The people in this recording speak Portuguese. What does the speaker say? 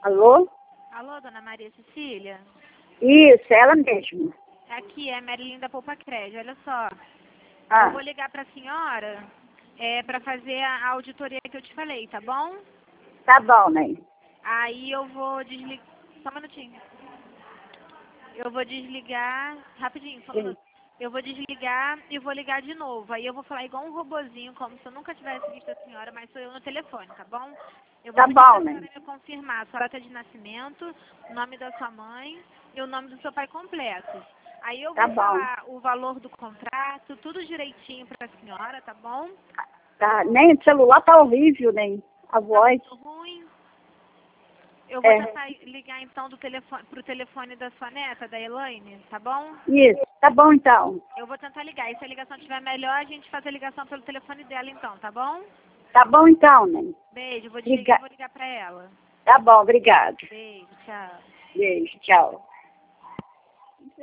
Alô? Alô, dona Maria Cecília? Isso, ela mesmo. Aqui é a Marilyn da Poupa Crédito. Olha só, Ah, eu vou ligar para a senhora para fazer a auditoria que eu te falei, tá bom? tá bom, né? Aí eu vou desligar... Só um minutinho. Eu vou desligar... Rapidinho, só um minuto. Eu vou desligar e vou ligar de novo. Aí eu vou falar igual um robozinho, como se eu nunca tivesse visto a senhora, mas sou eu no telefone, tá bom? Eu vou Tá pedir bom, pra né? senhora me confirmar a sua data de nascimento, o nome da sua mãe e o nome do seu pai completos. Aí eu Tá vou bom. falar o valor do contrato, tudo direitinho pra senhora, tá bom? Tá, nem o celular tá horrível, nem a Tá voz. muito ruim. Eu vou É, tentar ligar então pro telefone da sua neta, da Elaine, tá bom? isso, tá bom então. Eu vou tentar ligar. E se a ligação estiver melhor, a gente faz a ligação pelo telefone dela então, tá bom? Tá bom então, né? Beijo, vou desligar e vou ligar pra ela. Tá bom, obrigado. Beijo, tchau. Beijo, tchau.